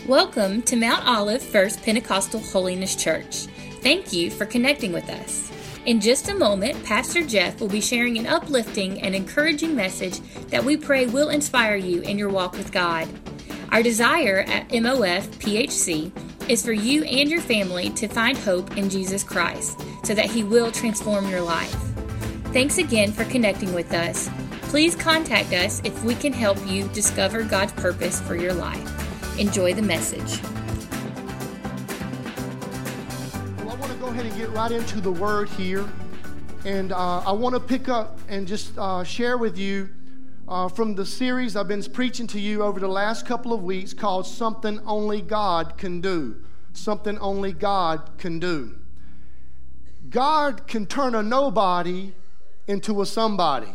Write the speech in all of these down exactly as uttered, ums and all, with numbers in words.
Welcome to Mount Olive First Pentecostal Holiness Church. Thank you for connecting with us. In just a moment, Pastor Jeff will be sharing an uplifting and encouraging message that we pray will inspire you in your walk with God. Our desire at M O F P H C is for you and your family to find hope in Jesus Christ so that He will transform your life. Thanks again for connecting with us. Please contact us if we can help you discover God's purpose for your life. Enjoy the message. Well, I want to go ahead and get right into the Word here. And uh, I want to pick up and just uh, share with you uh, from the series I've been preaching to you over the last couple of weeks called Something Only God Can Do. Something Only God Can Do. God can turn a nobody into a somebody.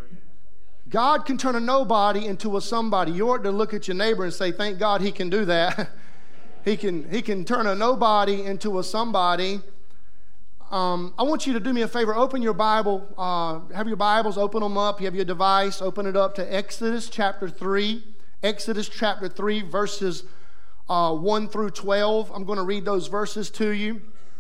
God can turn a nobody into a somebody. You ought to look at your neighbor and say, thank God he can do that. he can he can turn a nobody into a somebody. Um, I want you to do me a favor. Open your Bible. Uh, have your Bibles. Open them up. You have your device. Open it up to Exodus chapter three. Exodus chapter three, verses uh, one through twelve. I'm going to read those verses to you.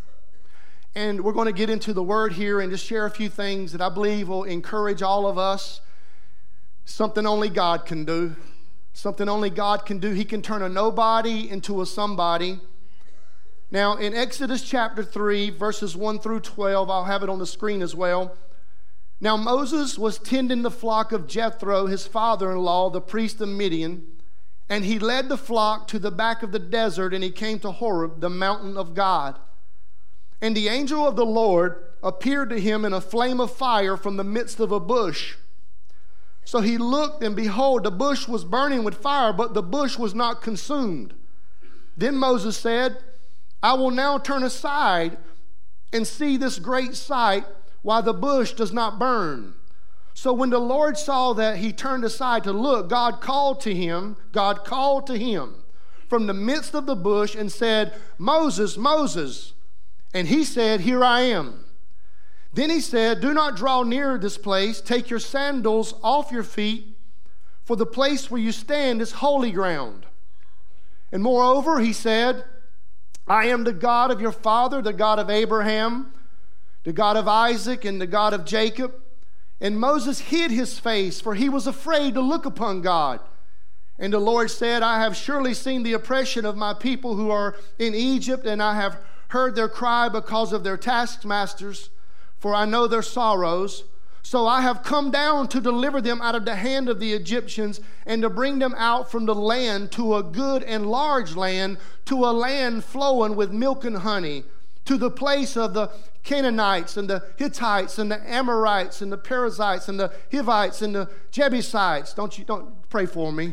And we're going to get into the Word here and just share a few things that I believe will encourage all of us. Something only God can do. Something only God can do. He can turn a nobody into a somebody. Now, in Exodus chapter three, verses one through twelve, I'll have it on the screen as well. Now, Moses was tending the flock of Jethro, his father-in-law, the priest of Midian, and he led the flock to the back of the desert, and he came to Horeb, the mountain of God. And the angel of the Lord appeared to him in a flame of fire from the midst of a bush. So he looked, and behold, the bush was burning with fire, but the bush was not consumed. Then Moses said, I will now turn aside and see this great sight, while the bush does not burn. So when the Lord saw that he turned aside to look, God called to him, God called to him from the midst of the bush and said, Moses, Moses. And he said, Here I am. Then he said, Do not draw near this place. Take your sandals off your feet, for the place where you stand is holy ground. And moreover, he said, I am the God of your father, the God of Abraham, the God of Isaac, and the God of Jacob. And Moses hid his face, for he was afraid to look upon God. And the Lord said, I have surely seen the oppression of my people who are in Egypt, and I have heard their cry because of their taskmasters. For I know their sorrows. So I have come down to deliver them out of the hand of the Egyptians and to bring them out from the land to a good and large land, to a land flowing with milk and honey, to the place of the Canaanites and the Hittites and the Amorites and the Perizzites and the Hivites and the Jebusites. Don't you, don't pray for me.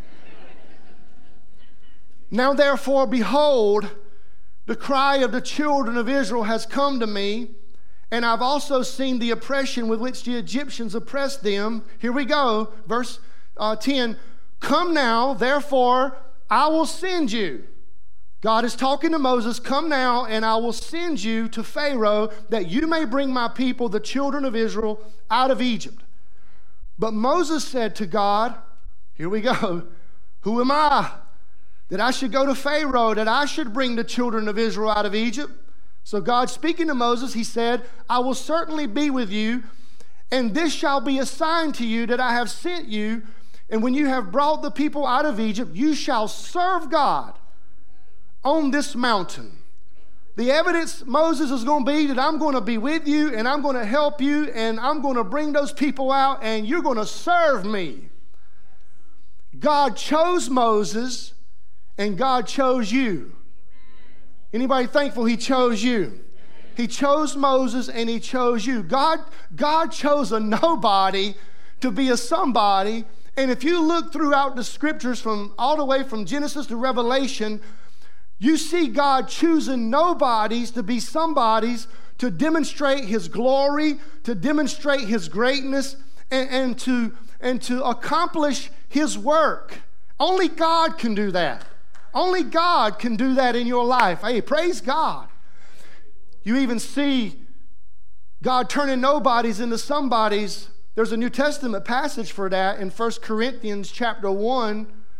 Now therefore, behold, the cry of the children of Israel has come to me, and I've also seen the oppression with which the Egyptians oppressed them. Here we go, verse uh, ten. Come now, therefore, I will send you. God is talking to Moses. Come now, and I will send you to Pharaoh, that you may bring my people, the children of Israel, out of Egypt. But Moses said to God, here we go, who am I, that I should go to Pharaoh, that I should bring the children of Israel out of Egypt? So God speaking to Moses, he said, I will certainly be with you, and this shall be a sign to you that I have sent you. And when you have brought the people out of Egypt, you shall serve God on this mountain. The evidence, Moses, is going to be that I'm going to be with you, and I'm going to help you, and I'm going to bring those people out, and you're going to serve me. God chose Moses, and God chose you. Anybody thankful he chose you? He chose Moses and he chose you. God, God chose a nobody to be a somebody. And if you look throughout the scriptures from all the way from Genesis to Revelation, you see God choosing nobodies to be somebodies to demonstrate his glory, to demonstrate his greatness, and, and, to, and to accomplish his work. Only God can do that. Only God can do that in your life. Hey, praise God. You even see God turning nobodies into somebodies. There's a New Testament passage for that in First Corinthians chapter one,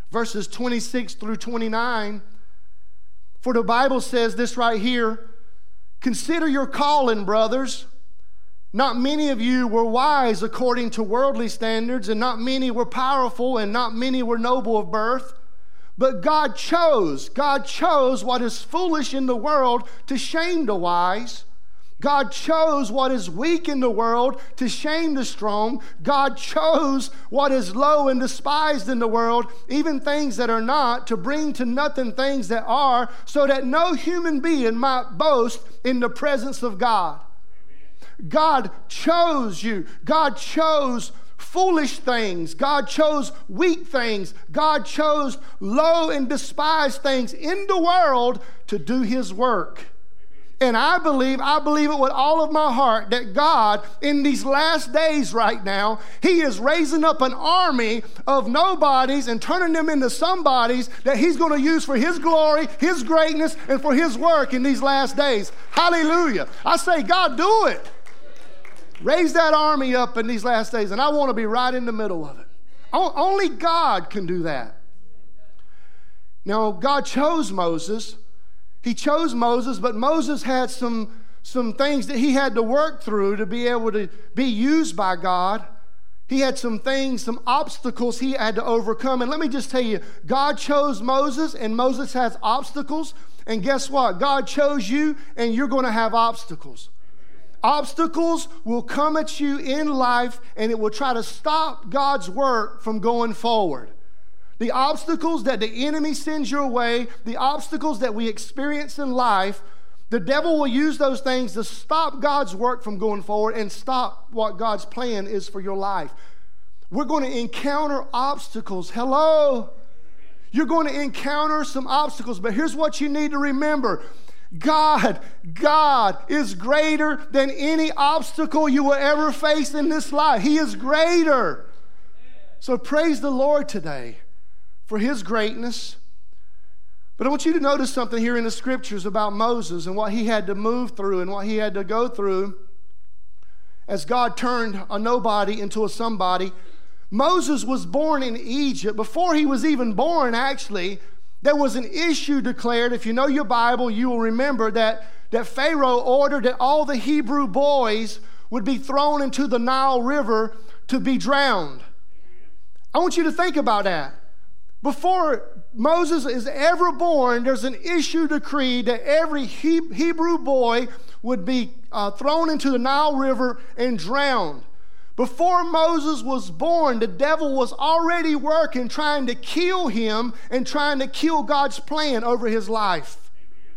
verses twenty-six through twenty-nine. For the Bible says this right here, consider your calling, brothers. Not many of you were wise according to worldly standards, and not many were powerful, and not many were noble of birth. But God chose, God chose what is foolish in the world to shame the wise. God chose what is weak in the world to shame the strong. God chose what is low and despised in the world, even things that are not, to bring to nothing things that are, so that no human being might boast in the presence of God. Amen. God chose you. God chose foolish things. God chose weak things. God chose low and despised things in the world to do His work. And I believe, I believe it with all of my heart that God, in these last days right now, He is raising up an army of nobodies and turning them into somebodies that He's going to use for His glory, His greatness, and for His work in these last days. Hallelujah. I say, God, do it. Raise that army up in these last days, and I want to be right in the middle of it. Only God can do that. Now, God chose Moses. He chose Moses, but Moses had some, some things that he had to work through to be able to be used by God. He had some things, some obstacles he had to overcome. And let me just tell you, God chose Moses, and Moses has obstacles. And guess what? God chose you, and you're going to have obstacles. Obstacles will come at you in life, and it will try to stop God's work from going forward. The obstacles that the enemy sends your way, the obstacles that we experience in life, the devil will use those things to stop God's work from going forward and stop what God's plan is for your life. We're going to encounter obstacles. Hello? You're going to encounter some obstacles, but here's what you need to remember. God, God is greater than any obstacle you will ever face in this life. He is greater. So praise the Lord today for His greatness. But I want you to notice something here in the scriptures about Moses and what he had to move through and what he had to go through as God turned a nobody into a somebody. Moses was born in Egypt. Before he was even born, actually, there was an issue declared. If you know your Bible, you will remember that, that Pharaoh ordered that all the Hebrew boys would be thrown into the Nile River to be drowned. I want you to think about that. Before Moses is ever born, there's an issue decreed that every he- Hebrew boy would be uh, thrown into the Nile River and drowned. Before Moses was born, the devil was already working, trying to kill him and trying to kill God's plan over his life.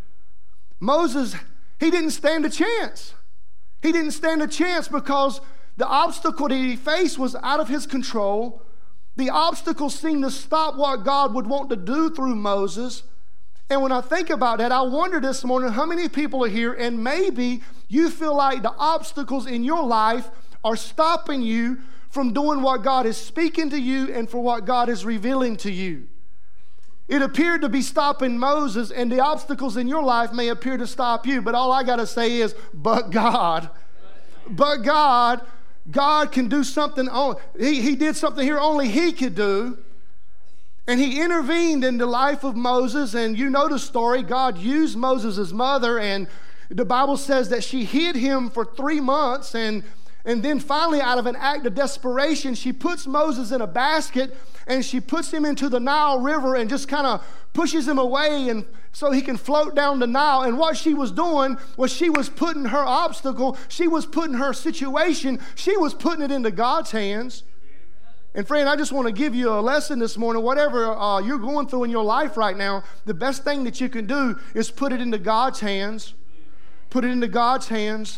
Moses, he didn't stand a chance. He didn't stand a chance because the obstacle that he faced was out of his control. The obstacles seemed to stop what God would want to do through Moses. And when I think about that, I wonder this morning how many people are here and maybe you feel like the obstacles in your life are stopping you from doing what God is speaking to you and for what God is revealing to you. It appeared to be stopping Moses, and the obstacles in your life may appear to stop you, but all I got to say is, but God. But God, God can do something. On, he, he did something here only He could do. And He intervened in the life of Moses, and you know the story. God used Moses' mother, and the Bible says that she hid him for three months, and And then finally, out of an act of desperation, she puts Moses in a basket and she puts him into the Nile River and just kind of pushes him away and so he can float down the Nile. And what she was doing was she was putting her obstacle, she was putting her situation, she was putting it into God's hands. And friend, I just want to give you a lesson this morning. Whatever uh, you're going through in your life right now, the best thing that you can do is put it into God's hands. Put it into God's hands.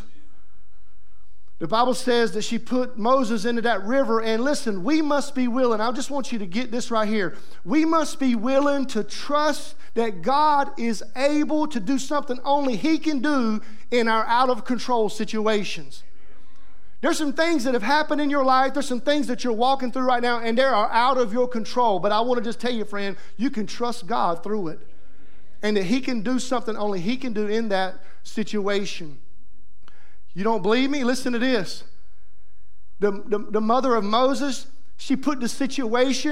The Bible says that she put Moses into that river, and listen, we must be willing. I just want you to get this right here. We must be willing to trust that God is able to do something only He can do in our out-of-control situations. There's some things that have happened in your life. There's some things that you're walking through right now, and they are out of your control. But I want to just tell you, friend, you can trust God through it, and that He can do something only He can do in that situation. You don't believe me? Listen to this. The, the, the mother of Moses, she put the situation,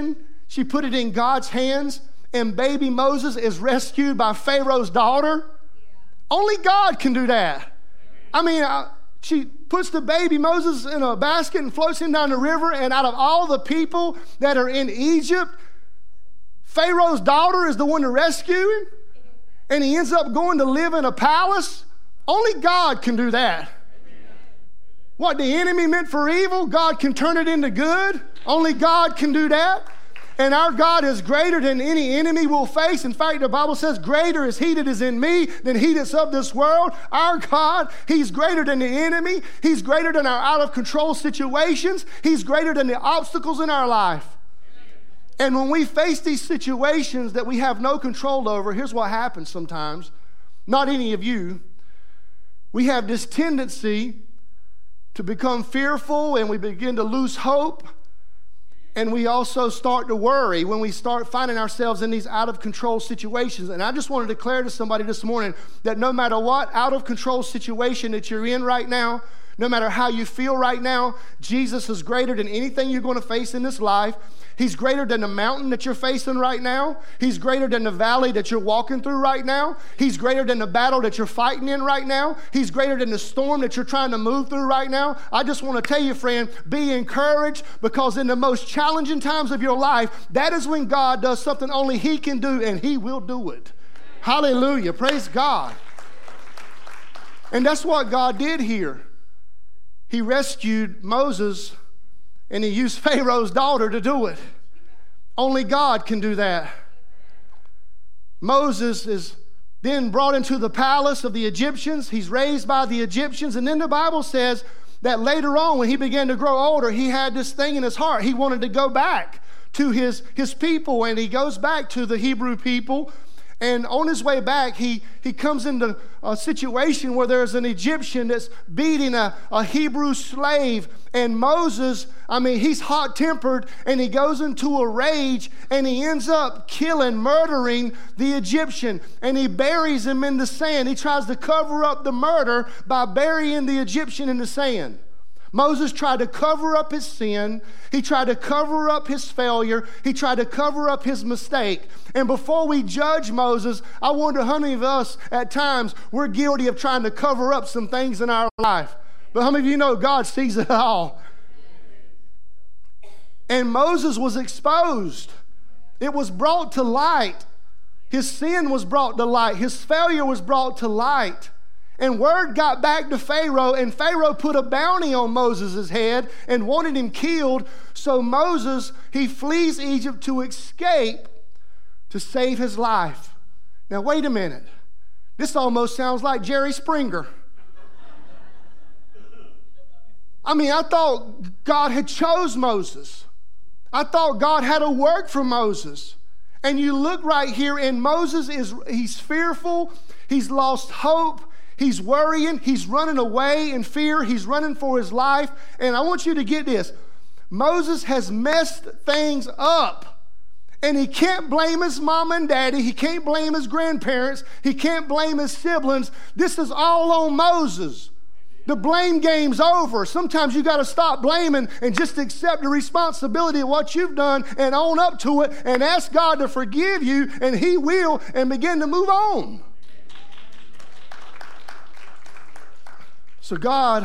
She put it in God's hands, and baby Moses is rescued by Pharaoh's daughter. Only God can do that. I mean, I, she puts the baby Moses in a basket and floats him down the river, and out of all the people that are in Egypt, Pharaoh's daughter is the one to rescue him, and he ends up going to live in a palace. Only God can do that. What the enemy meant for evil, God can turn it into good. Only God can do that. And our God is greater than any enemy we'll face. In fact, the Bible says, greater is he that is in me than he that's of this world. Our God, he's greater than the enemy. He's greater than our out-of-control situations. He's greater than the obstacles in our life. And when we face these situations that we have no control over, here's what happens sometimes. Not any of you. We have this tendency to become fearful, and we begin to lose hope. And we also start to worry when we start finding ourselves in these out-of-control situations. And I just want to declare to somebody this morning that no matter what out-of-control situation that you're in right now, no matter how you feel right now, Jesus is greater than anything you're going to face in this life. He's greater than the mountain that you're facing right now. He's greater than the valley that you're walking through right now. He's greater than the battle that you're fighting in right now. He's greater than the storm that you're trying to move through right now. I just want to tell you, friend, be encouraged, because in the most challenging times of your life, that is when God does something only he can do, and he will do it. Hallelujah. Praise God. And that's what God did here. He rescued Moses, and he used Pharaoh's daughter to do it. Only God can do that. Moses is then brought into the palace of the Egyptians. He's raised by the Egyptians. And then the Bible says that later on, when he began to grow older, he had this thing in his heart. He wanted to go back to his, his people, and he goes back to the Hebrew people. And on his way back, he, he comes into a situation where there's an Egyptian that's beating a, a Hebrew slave. And Moses, I mean, he's hot-tempered, and he goes into a rage, and he ends up killing, murdering the Egyptian. And he buries him in the sand. He tries to cover up the murder by burying the Egyptian in the sand. Moses tried to cover up his sin. He tried to cover up his failure. He tried to cover up his mistake. And before we judge Moses, I wonder how many of us at times we're guilty of trying to cover up some things in our life. But how many of you know God sees it all? And Moses was exposed. It was brought to light. His sin was brought to light. His failure was brought to light. And word got back to Pharaoh, and Pharaoh put a bounty on Moses' head and wanted him killed. So Moses, he flees Egypt to escape, to save his life. Now, wait a minute. This almost sounds like Jerry Springer. I mean, I thought God had chose Moses. I thought God had a work for Moses. And you look right here, and Moses is, he's fearful. He's lost hope. He's worrying. He's running away in fear. He's running for his life. And I want you to get this. Moses has messed things up. And he can't blame his mom and daddy. He can't blame his grandparents. He can't blame his siblings. This is all on Moses. The blame game's over. Sometimes you got to stop blaming and just accept the responsibility of what you've done and own up to it and ask God to forgive you, and he will, and begin to move on. So God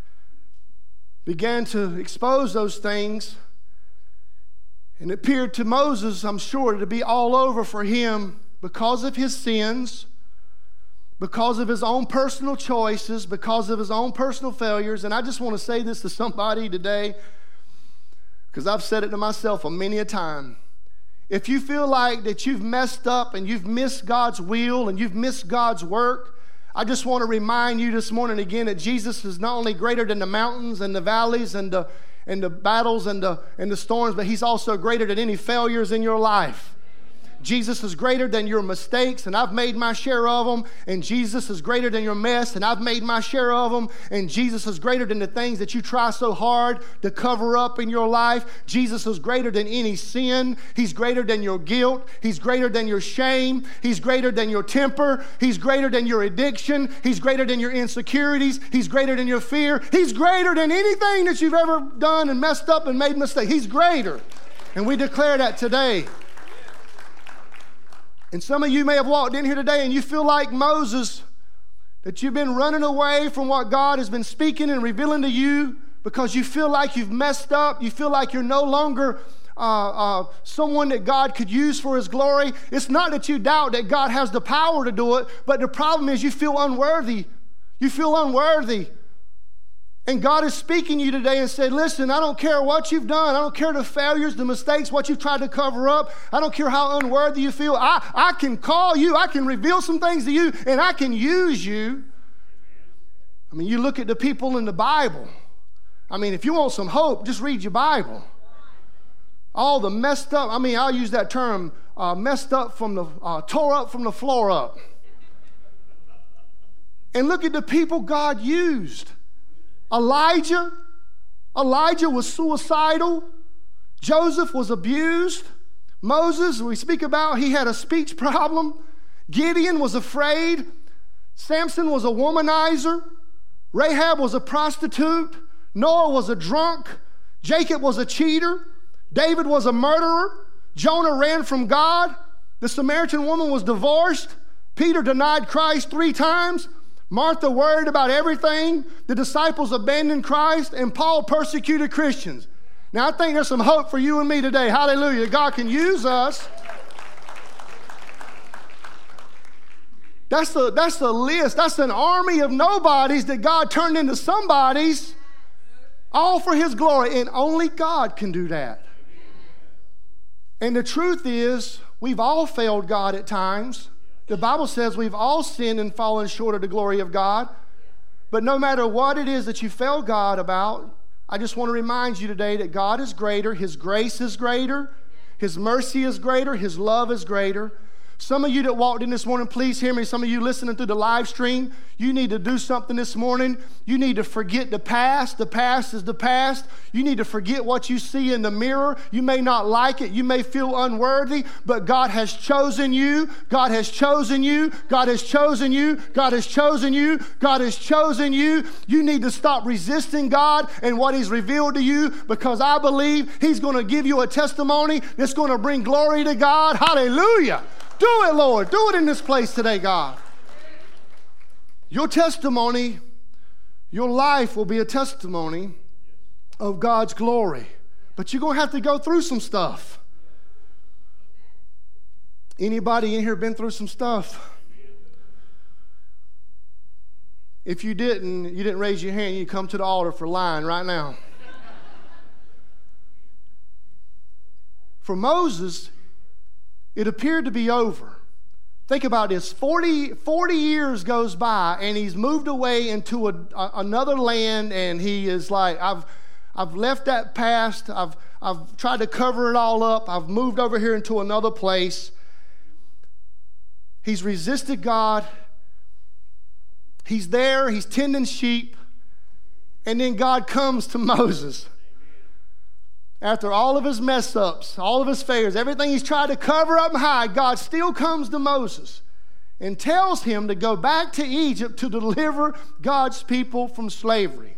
began to expose those things, and it appeared to Moses, I'm sure, to be all over for him because of his sins, because of his own personal choices, because of his own personal failures. And I just want to say this to somebody today, because I've said it to myself a many a time. If you feel like that you've messed up and you've missed God's will and you've missed God's work, I just want to remind you this morning again that Jesus is not only greater than the mountains and the valleys and the, and the battles and the, and the storms, but he's also greater than any failures in your life. Jesus is greater than your mistakes, and I've made my share of them. And Jesus is greater than your mess, and I've made my share of them. And Jesus is greater than the things that you try so hard to cover up in your life. Jesus is greater than any sin. He's greater than your guilt. He's greater than your shame. He's greater than your temper. He's greater than your addiction. He's greater than your insecurities. He's greater than your fear. He's greater than anything that you've ever done and messed up and made mistakes. He's greater. And we declare that today. And some of you may have walked in here today and you feel like Moses, that you've been running away from what God has been speaking and revealing to you because you feel like you've messed up. You feel like you're no longer uh, uh, someone that God could use for His glory. It's not that you doubt that God has the power to do it, but the problem is you feel unworthy. You feel unworthy. And God is speaking to you today and said, listen, I don't care what you've done. I don't care the failures, the mistakes, what you've tried to cover up. I don't care how unworthy you feel. I, I can call you. I can reveal some things to you, and I can use you. I mean, you look at the people in the Bible. I mean, if you want some hope, just read your Bible. All the messed up, I mean, I'll use that term, uh, messed up from the, uh, tore up from the floor up. And look at the people God used. Elijah, Elijah was suicidal. Joseph was abused. Moses, we speak about, he had a speech problem. Gideon was afraid. Samson was a womanizer. Rahab was a prostitute. Noah was a drunk. Jacob was a cheater. David was a murderer. Jonah ran from God. The Samaritan woman was divorced. Peter denied Christ three times. Martha worried about everything. The disciples abandoned Christ, and Paul persecuted Christians. Now, I think there's some hope for you and me today. Hallelujah. God can use us. That's the, that's the list. That's an army of nobodies that God turned into somebodies, all for His glory, and only God can do that. And the truth is, we've all failed God at times. The Bible says we've all sinned and fallen short of the glory of God. But no matter what it is that you fail God about, I just want to remind you today that God is greater. His grace is greater. His mercy is greater. His love is greater. Some of you that walked in this morning, please hear me. Some of you listening through the live stream, you need to do something this morning. You need to forget the past. The past is the past. You need to forget what you see in the mirror. You may not like it. You may feel unworthy, but God has chosen you. God has chosen you. God has chosen you. God has chosen you. God has chosen you. You need to stop resisting God and what He's revealed to you, because I believe He's going to give you a testimony that's going to bring glory to God. Hallelujah. Do it, Lord. Do it in this place today, God. Your testimony, your life will be a testimony of God's glory. But you're going to have to go through some stuff. Anybody in here been through some stuff? If you didn't, you didn't raise your hand, you come to the altar for lying right now. For Moses, it appeared to be over. Think about this. forty, forty years goes by, and he's moved away into a, a, another land, and he is like, I've, I've left that past. I've, I've tried to cover it all up. I've moved over here into another place. He's resisted God. He's there. He's tending sheep. And then God comes to Moses. After all of his mess ups, all of his failures, everything he's tried to cover up and hide, God still comes to Moses and tells him to go back to Egypt to deliver God's people from slavery.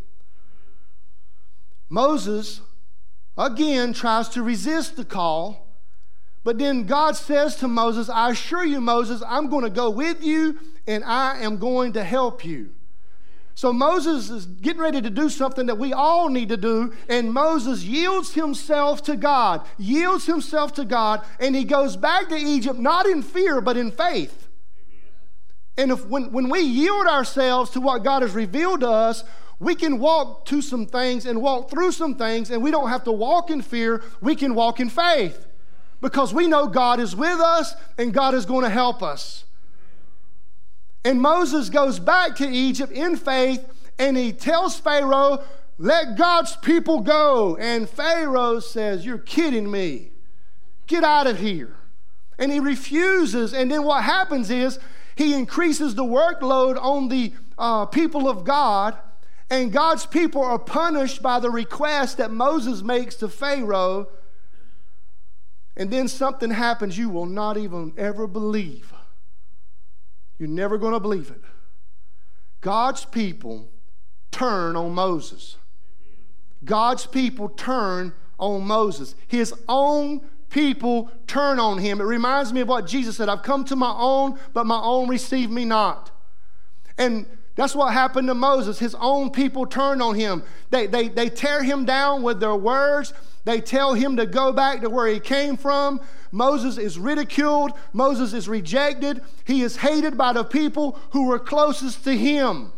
Moses, again, tries to resist the call, but then God says to Moses, I assure you, Moses, I'm going to go with you and I am going to help you. So Moses is getting ready to do something that we all need to do, and Moses yields himself to God, yields himself to God, and he goes back to Egypt, not in fear, but in faith. Amen. And if when, when we yield ourselves to what God has revealed to us, we can walk to some things and walk through some things, and we don't have to walk in fear. We can walk in faith because we know God is with us and God is going to help us. And Moses goes back to Egypt in faith, and he tells Pharaoh, let God's people go. And Pharaoh says, you're kidding me. Get out of here. And he refuses. And then what happens is he increases the workload on the uh, people of God, and God's people are punished by the request that Moses makes to Pharaoh. And then something happens you will not even ever believe. You're never going to believe it. God's people turn on Moses. God's people turn on Moses. His own people turn on him. It reminds me of what Jesus said, I've come to my own, but my own receive me not. And that's what happened to Moses. His own people turned on him. They, they, they tear him down with their words. They tell him to go back to where he came from. Moses is ridiculed. Moses is rejected. He is hated by the people who were closest to him.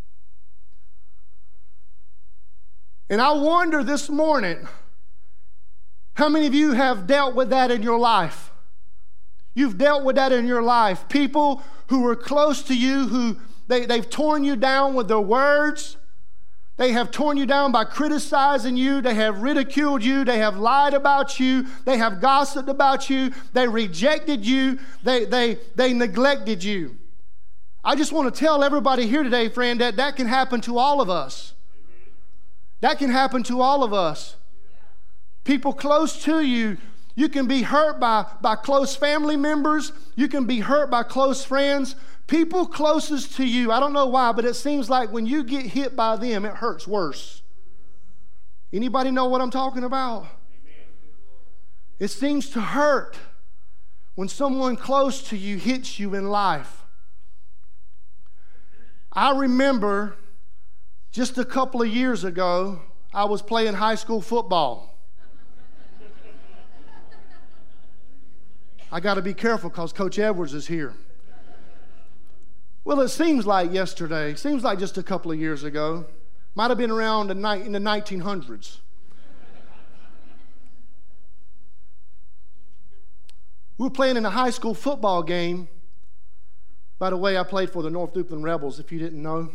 And I wonder this morning, how many of you have dealt with that in your life? You've dealt with that in your life. People who were close to you, who they, they've torn you down with their words. They have torn you down by criticizing you. They have ridiculed you. They have lied about you. They have gossiped about you. They rejected you. They, they, they neglected you. I just want to tell everybody here today, friend, that that can happen to all of us. That can happen to all of us. People close to you, you can be hurt by, by close family members. You can be hurt by close friends. People closest to you, I don't know why, but it seems like when you get hit by them, it hurts worse. Anybody know what I'm talking about? It seems to hurt when someone close to you hits you in life. I remember just a couple of years ago, I was playing high school football. I got to be careful because Coach Edwards is here. Well, it seems like yesterday, seems like just a couple of years ago. Might have been around the ni- in the nineteen hundreds. We were playing in a high school football game. By the way, I played for the North Duplin Rebels, if you didn't know.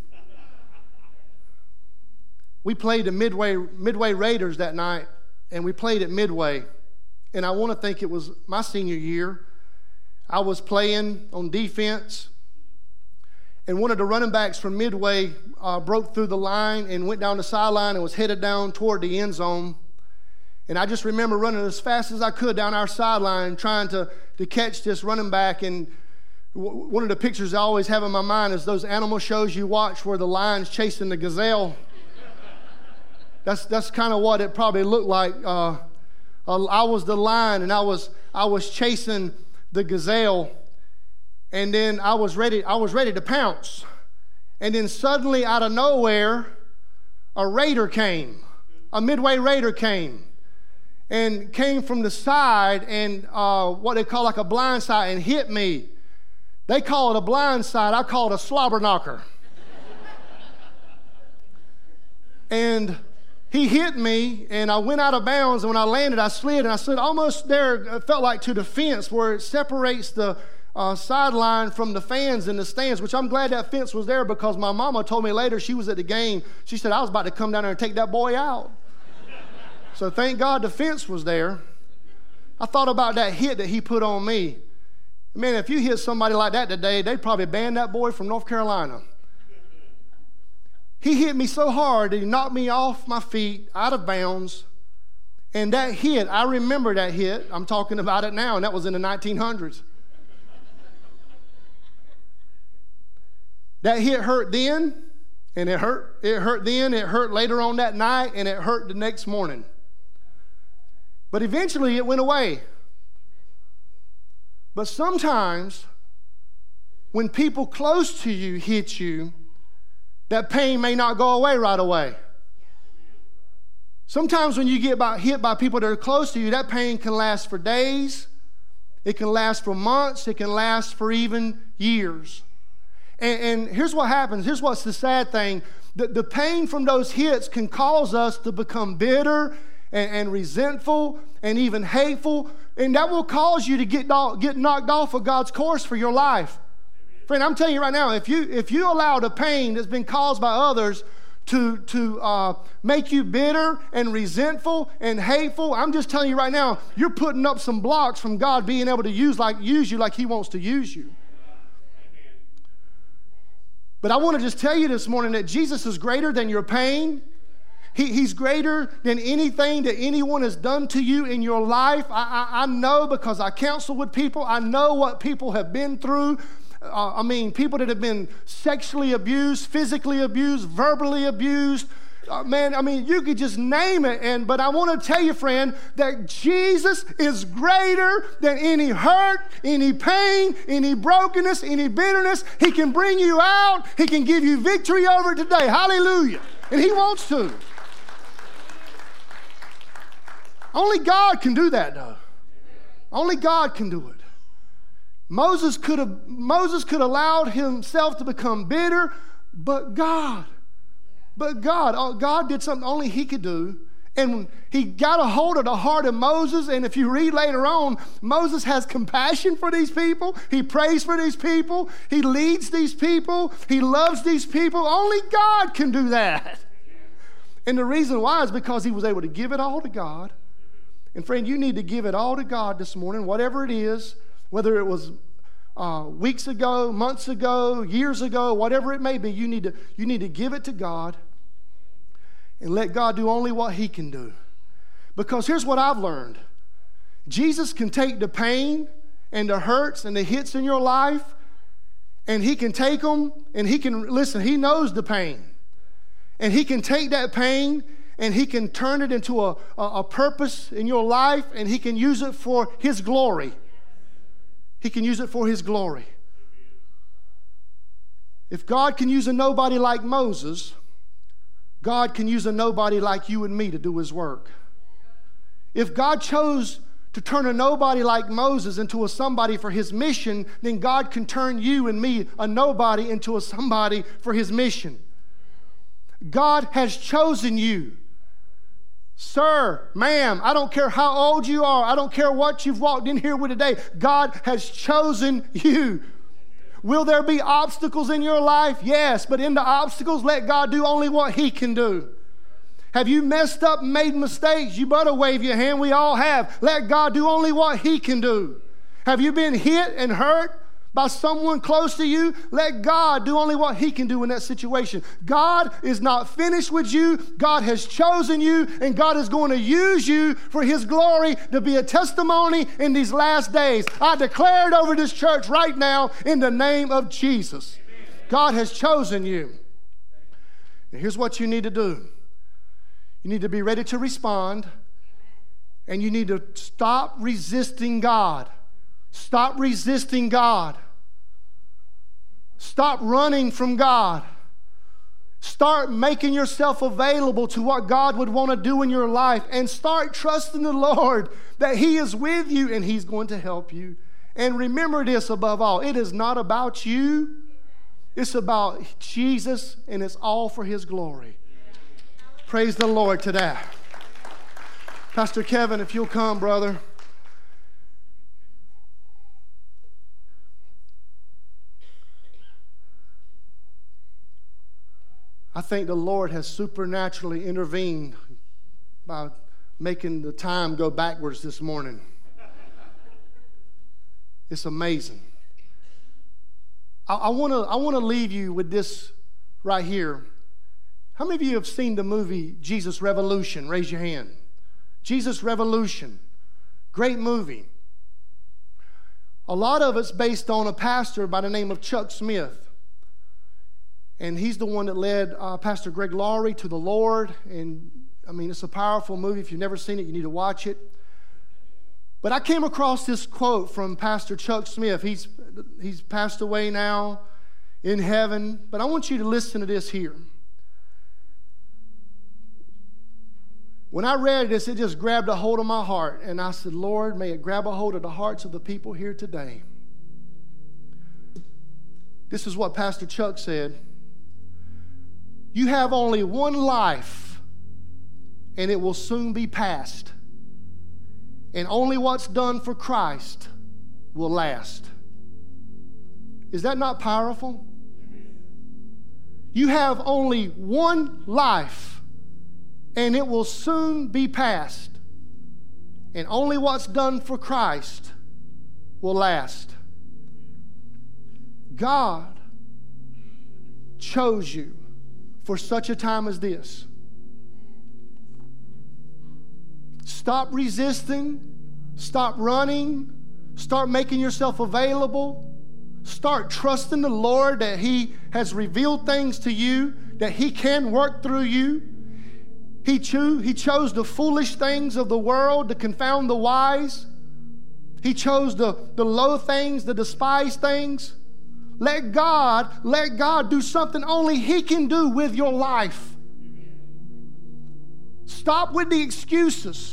We played the Midway, Midway Raiders that night, and we played at Midway. And I want to think it was my senior year. I was playing on defense, and one of the running backs from Midway uh, broke through the line and went down the sideline and was headed down toward the end zone. And I just remember running as fast as I could down our sideline trying to, to catch this running back. And w- one of the pictures I always have in my mind is those animal shows you watch where the lion's chasing the gazelle. That's that's kind of what it probably looked like. Uh, uh, I was the lion, and I was I was chasing the gazelle, and then I was ready. I was ready to pounce, and then suddenly, out of nowhere, a raider came, a Midway Raider came, and came from the side, and uh, what they call like a blind side, and hit me. They call it a blind side. I call it a slobber knocker. And he hit me, and I went out of bounds, and when I landed, I slid, and I slid almost there, it felt like to the fence where it separates the uh, sideline from the fans in the stands, which I'm glad that fence was there because my mama told me later she was at the game. She said, I was about to come down there and take that boy out. So thank God the fence was there. I thought about that hit that he put on me. Man, if you hit somebody like that today, they'd probably ban that boy from North Carolina. He hit me so hard that he knocked me off my feet, out of bounds. And that hit, I remember that hit. I'm talking about it now, and that was in the nineteen hundreds. That hit hurt then, and it hurt. It hurt then, it hurt later on that night, and it hurt the next morning. But eventually it went away. But sometimes when people close to you hit you, that pain may not go away right away. Sometimes when you get about hit by people that are close to you, that pain can last for days. It can last for months. It can last for even years. And, and here's what happens. Here's what's the sad thing. The, the pain from those hits can cause us to become bitter and, and resentful and even hateful. And that will cause you to get, get knocked off of God's course for your life. Friend, I'm telling you right now, if you if you allow the pain that's been caused by others to, to uh, make you bitter and resentful and hateful, I'm just telling you right now, you're putting up some blocks from God being able to use like use you like He wants to use you. But I want to just tell you this morning that Jesus is greater than your pain. He, he's greater than anything that anyone has done to you in your life. I, I, I know because I counsel with people. I know what people have been through. Uh, I mean, people that have been sexually abused, physically abused, verbally abused, uh, man, I mean, you could just name it. And but I want to tell you, friend, that Jesus is greater than any hurt, any pain, any brokenness, any bitterness. He can bring you out. He can give you victory over it today. Hallelujah. And he wants to. Only God can do that, though. Only God can do it. Moses could have Moses could have allowed himself to become bitter, but God, but God, oh, God did something only he could do. And he got a hold of the heart of Moses. And if you read later on, Moses has compassion for these people. He prays for these people. He leads these people. He loves these people. Only God can do that. And the reason why is because he was able to give it all to God. And friend, you need to give it all to God this morning, whatever it is, whether it was uh, weeks ago, months ago, years ago, whatever it may be, you need to, you need to give it to God and let God do only what he can do. Because here's what I've learned. Jesus can take the pain and the hurts and the hits in your life, and he can take them, and he can, listen, he knows the pain. And he can take that pain and he can turn it into a, a, a purpose in your life, and he can use it for his glory. He can use it for his glory. If God can use a nobody like Moses, God can use a nobody like you and me to do his work. If God chose to turn a nobody like Moses into a somebody for his mission, then God can turn you and me, a nobody, into a somebody for his mission. God has chosen you. Sir, ma'am, I don't care how old you are. I don't care what you've walked in here with today. God has chosen you. Will there be obstacles in your life? Yes, but in the obstacles, let God do only what he can do. Have you messed up and made mistakes? You better wave your hand. We all have. Let God do only what he can do. Have you been hit and hurt by someone close to you? Let God do only what he can do in that situation. God is not finished with you. God has chosen you, and God is going to use you for his glory to be a testimony in these last days. I declare it over this church right now in the name of Jesus. God has chosen you. And here's what you need to do. You need to be ready to respond, and you need to stop resisting God. Stop resisting God. Stop running from God. Start making yourself available to what God would want to do in your life, and start trusting the Lord that he is with you and he's going to help you. And remember this above all, it is not about you. It's about Jesus, and it's all for his glory. Praise the Lord to that. Pastor Kevin, if you'll come, brother. I think the Lord has supernaturally intervened by making the time go backwards this morning. It's amazing. I, I want to I want to leave you with this right here. How many of you have seen the movie Jesus Revolution? Raise your hand. Jesus Revolution. Great movie. A lot of it's based on a pastor by the name of Chuck Smith. And he's the one that led uh, Pastor Greg Laurie to the Lord. And, I mean, it's a powerful movie. If you've never seen it, you need to watch it. But I came across this quote from Pastor Chuck Smith. He's, he's passed away now in heaven. But I want you to listen to this here. When I read this, it just grabbed a hold of my heart. And I said, Lord, may it grab a hold of the hearts of the people here today. This is what Pastor Chuck said. You have only one life, and it will soon be past. And only what's done for Christ will last. Is that not powerful? You have only one life, and it will soon be past. And only what's done for Christ will last. God chose you for such a time as this. Stop resisting. Stop running. Start making yourself available. Start trusting the Lord that he has revealed things to you, that he can work through you. He, cho- he chose the foolish things of the world to confound the wise. He chose the, the low things, the despised things. Let God, let God do something only He can do with your life. Stop with the excuses.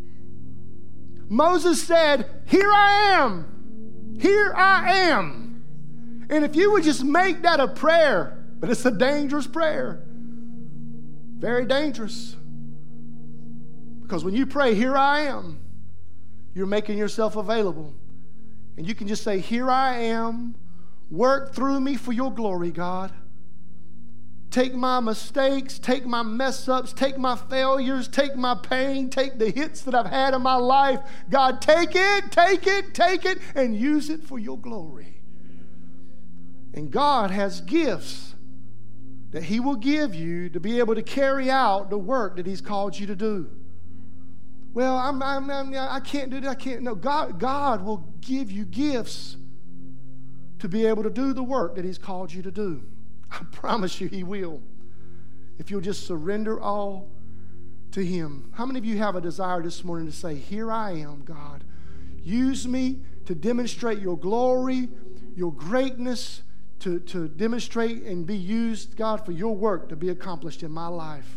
Moses said, here I am. Here I am. And if you would just make that a prayer, but it's a dangerous prayer. Very dangerous. Because when you pray, here I am, you're making yourself available. And you can just say, here I am. Work through me for your glory, God. Take my mistakes, take my mess ups, take my failures, take my pain, take the hits that I've had in my life. God, take it, take it, take it, and use it for your glory. And God has gifts that He will give you to be able to carry out the work that He's called you to do. Well, I'm, I'm, I'm, I can't do that. I can't. No, God, God will give you gifts to be able to do the work that He's called you to do. I promise you He will. If you'll just surrender all to Him. How many of you have a desire this morning to say, here I am, God. Use me to demonstrate your glory, your greatness, to, to demonstrate and be used, God, for your work to be accomplished in my life.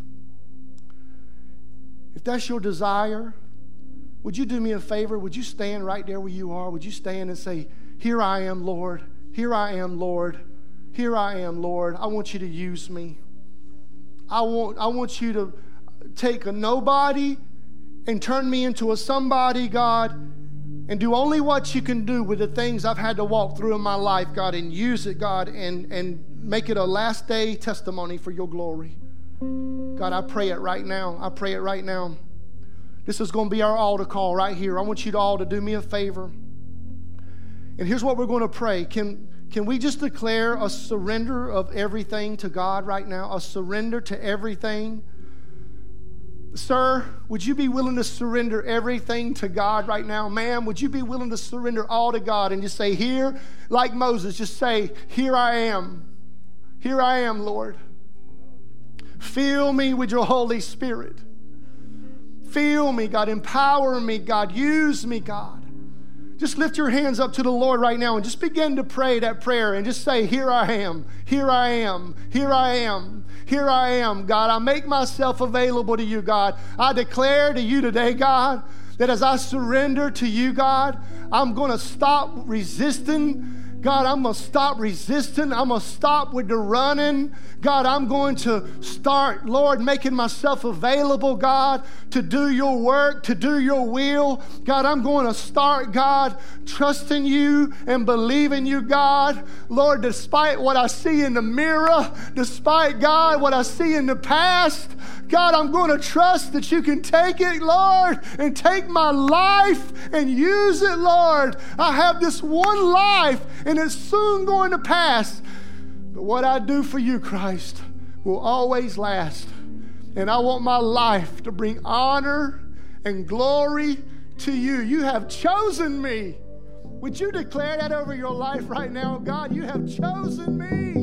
If that's your desire, would you do me a favor? Would you stand right there where you are? Would you stand and say, here I am, Lord. Here I am, Lord. Here I am, Lord. I want you to use me. I want, I want you to take a nobody and turn me into a somebody, God, and do only what you can do with the things I've had to walk through in my life, God, and use it, God, and, and make it a last day testimony for your glory. God, I pray it right now. I pray it right now. This is going to be our altar call right here. I want you to all to do me a favor. And here's what we're going to pray. Can, can we just declare a surrender of everything to God right now? A surrender to everything? Sir, would you be willing to surrender everything to God right now? Ma'am, would you be willing to surrender all to God and just say, here, like Moses, just say, here I am. Here I am, Lord. Fill me with your Holy Spirit. Fill me, God. Empower me, God. Use me, God. Just lift your hands up to the Lord right now and just begin to pray that prayer and just say, here I am, here I am, here I am, here I am, God. I make myself available to you, God. I declare to you today, God, that as I surrender to you, God, I'm going to stop resisting. God, I'm going to stop resisting. I'm going to stop with the running. God, I'm going to start, Lord, making myself available, God, to do your work, to do your will. God, I'm going to start, God, trusting you and believing you, God. Lord, despite what I see in the mirror, despite, God, what I see in the past, God, I'm going to trust that you can take it, Lord, and take my life and use it, Lord. I have this one life, and it's soon going to pass. But what I do for you, Christ, will always last. And I want my life to bring honor and glory to you. You have chosen me. Would you declare that over your life right now? God, you have chosen me.